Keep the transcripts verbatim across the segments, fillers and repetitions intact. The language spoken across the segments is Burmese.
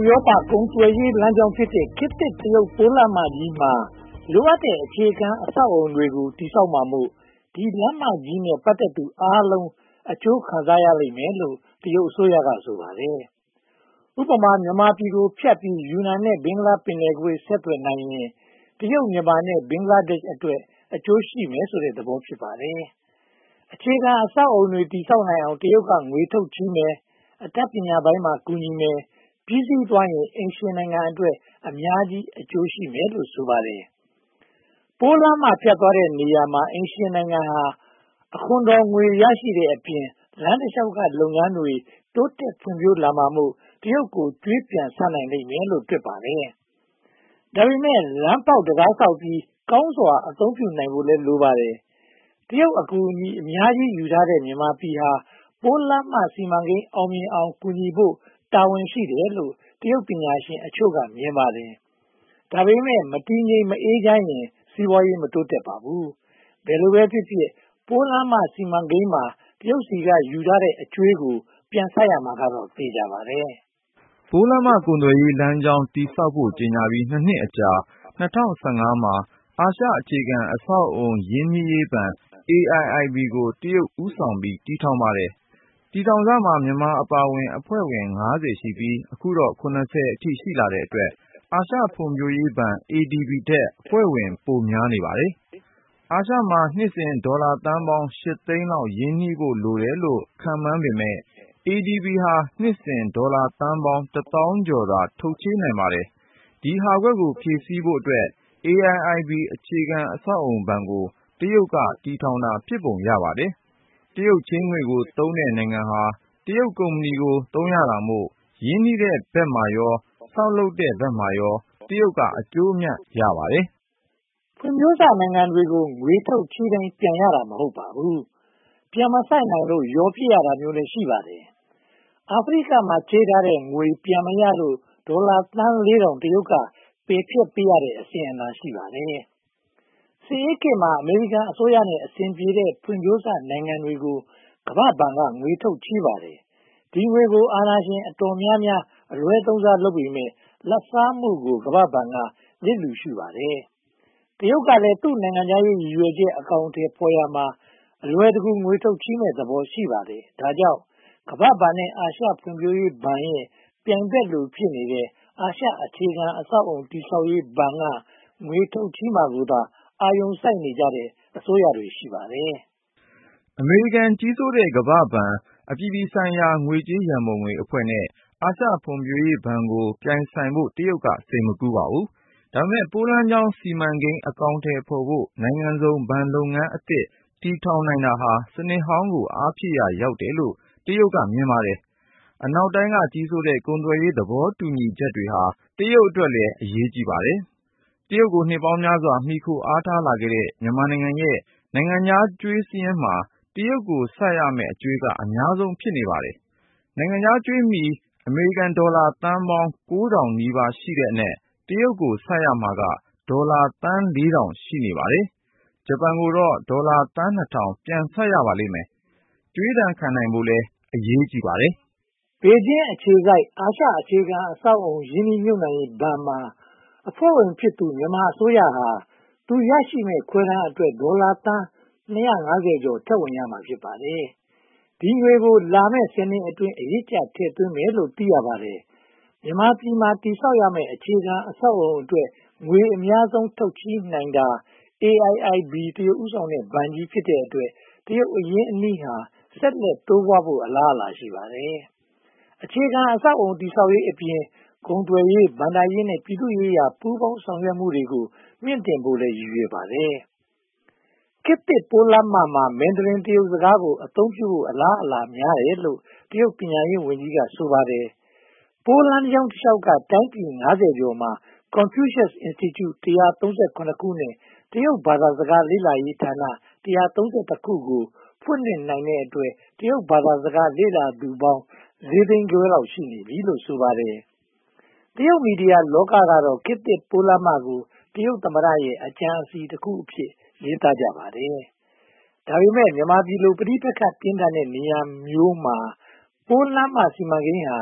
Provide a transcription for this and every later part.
ရောပကုန်သွယ်ရေးလမ်းကြောင်းဖြစ်တဲ့ခေတ်သစ်တရုတ်ပိုးလမ်းမကြီးမှာလိုအပ်တဲ့အခြေခံအဆောက်အအုံတွေကို တည်ဆောက်မှာမို့ဒီလမ်းမကြီးနဲ့ပတ်သက်သူအားလုံးအကျိုးခံစားရလိမ့်မယ်လို့တရုတ်အစိုးရကဆိုပါတယ်။ဥပမာမြန်မာပြည်ကိုဖြတ်ပြီးယူနန်နဲ့ဘင်္ဂလားပင်လယ်ကွေ့ဆက်သွယ်နိုင်ရင်တရုတ်မြန်မာနဲ့ဘင်္ဂလားဒေ့ရှ်အတွက်အကျိုးရှိမယ်ဆိုတဲ့သဘောဖြစ်ပါတယ်။အခြေခံအဆောက်အအုံတွေတည်ဆောက်နိုင်အောင်တရုတ်ကငွေထုတ်ချေးမယ်အတတ်ပညာပိုင်းမှာကူညီမယ်ပြီးစီးသွားရင်အိမ်ရှင်နိုင်ငံအတွက်အများကြီးအကျိုးရှိမယ်လို့ဆိုပါတယ်။ပိုးလမ်းမဖြတ်သွားတဲ့နေရာမှာအိမ်ရှင်နိုင်ငံဟာအခွန်တော်ငွေရရှိတဲ့အပြင်လမ်းတစ်လျှောက်ကလုပ်ငန်းတွေတိုးတက်ဖွံ့ဖြိုးလာမှာမို့တရုတ်ကိုကြွေးပြန်ဆပ်နိုင်လိမ့်မယ်လို့တွက်ပါတယ်။ဒါပေမဲ့လမ်းပေါက်တံတားဆောက်ပြီးကောင်းစွာအသုံးပြုနိုင်ဖို့လည်းလိုပါတယ်။တရုတ်အကူအညီအများကြီးယူထားတဲ့မြန်မာပြည်ဟာပိုးလမ်းမစီမံကိန်းအောင်မြင်အောင်ကူညီဖို့တာဝန်ရှိတယ်လို့တရုတ်ပညာရှင်အချို့ကမြင်ပါတယ်။ဒါပေမဲ့မတည်ငြိမ်မအေးချမ်းရင်စီးပွားရေးမတိုးတက်ပါဘူး။ဘယ်လိုပဲဖြစ်ဖြစ်ပိုးလမ်းမစီမံကိန်းမှာတရုတ်စီကယူထားတဲ့အကျွေးကိုပြန်ဆပ်ရမှာကတော့သေချာပါတယ်။ပိုးလမ်းမကုန်သွယ်ရေးလမ်းကြောင်းတည်ဆောက်ဖို့ကြေညာပြီးနှစ်နှစ်အကြာ၂၀၁၅မှာအာရှအခြေခံအဆောက်အအုံရင်းနှီးရေးဘဏ် အေ အိုင် အိုင် ဘီ ကိုတရုတ်ဦးဆောင်ပြီးတည်ထောင်ပါတယ်။တည်ထောင်စမှာမြန်မာအပါအဝင်အဖွဲ့ဝင်ငါးဆယ်ရှိပြီးအခုတော့၇၀အထိရှိလာတဲ့အတွက်အာရှဖွံ့ဖြိုးရေးဘဏ် အေ ဒီ ဘီ ထက်အဖွဲ့ဝင်ပိုများနေပါတယ်။အာရှမှာနှစ်စဉ်ဒေါ်လာသန်းပေါင်းရှစ်သိန်းလောက်ရင်းနှီးဖို့လိုတယ်လို့ခန့်မှန်းပေမယ့် အေ ဒီ ဘီ ဟာနှစ်စဉ်ဒေါ်လာသန်းပေါင်းတစ်သောင်းကျော်သာထုတ်ချေးနိုင်ပါတယ်။ဒီဟာကွက်ကိုဖြည့်ဆည်းဖို့အတွက် အေ အိုင် အိုင် ဘီ အခြေခံအဆောက်အအုံဘဏ်ကိုတရုတ်ကတည်ထောင်တာဖြစ်ပုံရပါတယ်။တရုတ်ချေးငွေကိုသုံးတဲ့နိုင်ငံဟာတရုတ်ကုမ္ပဏီကိုသုံးရတာမို့ရင်းနှီးတဲ့ဘက်မှာရောဆောက်လုပ်တဲ့ဘက်မှာရောတရုတ်ကအကျိုးအမြတ်ရပါတယ်။ဖွံ့ဖြိုးစနိုင်ငံတွေကိုငွေထုတ်ချေးတိုင်းပြန်ရတာမဟုတ်ပါဘူး။ပြန်မစိုက်နိုင်လို့လျော်ဖြစ်ရတာမျိုးလည်းရှိပါတယ်။အာဖရိကမှာချေးထားတဲ့ငွေပြန်မရလို့ဒေါ်လာသန်းလေးထောင်တရုတ်ကပယ်ဖျက်ပေးရတဲ့အစဉ်အလာရှိပါတယ်။စစ်အေးခေတ်မှာအမေရိကန်အစိုးရနဲ့အဆင်ပြေတဲ့ဖွံ့ဖြိုးစနိုင်ငံတွေကိုကမ္ဘာ့ဘဏ်ကငွေထုတ်ချေးပါတယ်။ဒီငွေကိုအာဏာရှင်အတော်များများအလွဲသုံးစားလုပ်ပေမယ့်လာဘ်စားမှုကိုကမ္ဘာ့ဘဏ်ကလျစ်လျူရှုပါတယ်။တရုတ်ကလည်းသူ့နိုင်ငံခြားရေးရည်ရွယ်ချက်အကောင်အထည်ဖော်ရာမှာအလွယ်တကူငွေထုတ်ချေးမယ့်သဘောရှိပါတယ်။ဒါကြောင့်ကမ္ဘာ့ဘဏ်နဲ့အာရှဖွံ့ဖြိုးရေးဘဏ်ရဲ့ပြိုင်ဘက်လိုဖြစ်နေတဲ့အာရှအခြေခံအဆောက်အအုံတည်ဆောက်ရေးဘဏ်ကငွေထုတ်ချေးမှာကိုသာအာရုံစိုက်နေကြတဲ့အစိုးရတွေရှိပါတယ်။အမေရိကန်ကြီးစိုးတဲ့ကမ္ဘာ့ဘဏ်အပြည်ပြည်ဆိုင်ရာငွေကြေးရန်ပုံငွေအဖွဲ့နဲ့အာရှဖွံ့ဖြိုးရေးဘဏ်ကိုပြိုင်ဆိုင်ဖို့တရုတ်ကစိတ်မကူးပါဘူး။ဒါပေမဲ့ပိုးလမ်းကြောင်းစီမံကိန်းအကောင်အထည်ဖော်ဖို့နိုင်ငံစုံဘဏ်လုပ်ငန်းအသစ်တည်ထောင်နိုင်တာဟာစနစ်ဟောင်းကိုအားဖြည့်ရာရောက်တယ်လို့တရုတ်ကမြင်ပါတယ်။အနောက်တိုင်းကကြီးစိုးတဲ့ကုန်သွယ်ရေးသဘောတူညီချက်တွေဟာတရုတ်အတွက်လည်းအရေးကြီးပါတယ်။တရုတ်ကိုနှစ်ပေါင်းများစွာမှီခိုအားထားလာခဲ့တဲ့မြန်မာနိုင်ငံရဲ့နိုင်ငံခြားကြွေးစာရင်းမှာတရုတ်ကိုဆပ်ရမယ့်အကြွေးကအများဆုံးဖြစ်နေပါတယ်။နိုင်ငံခြားကြွေးမြီအမေရိကန်ဒေါ်လာသန်းပေါင်းကိုးထောင်နီးပါးရှိတဲ့အနက်တရုတ်ကိုဆပ်ရမှာကဒေါ်လာသန်းလေးထောင်ရှိနေပါတယ်။ဂျပန်ကိုတော့ဒေါ်လာသန်းနှစ်ထောင်ပြန်ဆပ်ရပါလိမ့်မယ်။ကြွေးဒဏ်ခံနိုင်ဖို့လည်းအရေးကြီးပါတယ်။ဘေကျင်းအခြေစိုက်အာရှအခြေခံအဆောက်အအုံရင်းနှီးမြှုပ်နှံရေးဘဏ်မှာအဖွဲ့ဝင်ဖြစ်သူမြန်မာအစိုးရဟာသူရရှိမယ့်ခွဲတမ်းအတွက်ဒေါ်လာသန်းနှစ်ရာငါးဆယ်ကျော်ထည့်ဝင်ရမှာဖြစ်ပါတယ်။ဒီငွေကိုလာမယ့်ဆယ်နှစ်အတွင်းအရစ်ကျထည့်သွင်းမယ်လို့သိရပါတယ်။မြန်မာပြည်မှာတည်ဆောက်ရမယ့်အခြေခံအဆောက်အအုံအတွက်ငွေအများဆုံးထုတ်ချေးနိုင်တာ အေ အိုင် အိုင် ဘီ တရုတ်ဦးဆောင်တဲ့ဘဏ်ကြီးဖြစ်တဲ့အတွက်တရုတ်အရင်းအနှီးဟာဆက်လက်တိုးပွားဖို့အလားအလာရှိပါတယ်။အခြေခံအဆောက်အအုံတည်ဆောက်ရေးအပြင်ကုန်သွယ်ရေးဘဏ္ဍာရေးနဲ့ပြည်သူ့ရေးရာပူးပေါင်းဆောင်ရွက်မှုတွေကိုမြင့်တင်ဖို့လည်းရည်ရွယ်ပါတယ်။ခေတ်သစ်ပိုးလမ်းမမှာမန်ဒရင်တရုတ်စကားကိုအသုံးပြုဖို့အလားအလာများတယ်လို့တရုတ်ပညာရေးဝန်ကြီးကဆိုပါတယ်။ပိုးလမ်းကြောင်းတစ်လျှောက်ကတိုင်းပြည်ငါးဆယ်ကျော်မှာ Confucius Institute တစ်ရာသုံးဆယ်ခုနဲ့တရုတ်ဘာသာစကားလေ့လာရေးဌာနတစ်ရာသုံးဆယ်တစ်ခုကိုဖွင့်လှစ်နိုင်တဲ့အတွက်တရုတ်ဘာသာစကားလေ့လာသူပေါင်းလေးသိန်းခွဲလောက်ရှိနေပြီလို့ဆိုပါတယ်။တရုတ်မီဒီယာလောကကတော့ခေတ်သစ်ပိုးလမ်းမကိုတရုတ်သမ္မတရဲ့အကြံအစည်တစ်ခုအဖြစ်ရေးသားကြပါတယ်။ဒါပေမဲ့မြန်မာပြည်လိုပဋိပက္ခပြင်းထန်တဲ့နေရာမျိုးမှာပိုးလမ်းမစီမံကိန်းဟာ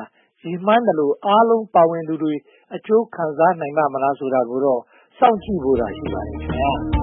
ရည်မှန်းသလိုအားလုံးပါဝင်သူတွေအကျိုးခံစားနိုင်ပါ့မလားဆိုတာကိုတော့စောင့်ကြည့်ဖို့သာရှိပါတယ်ခင်ဗျာ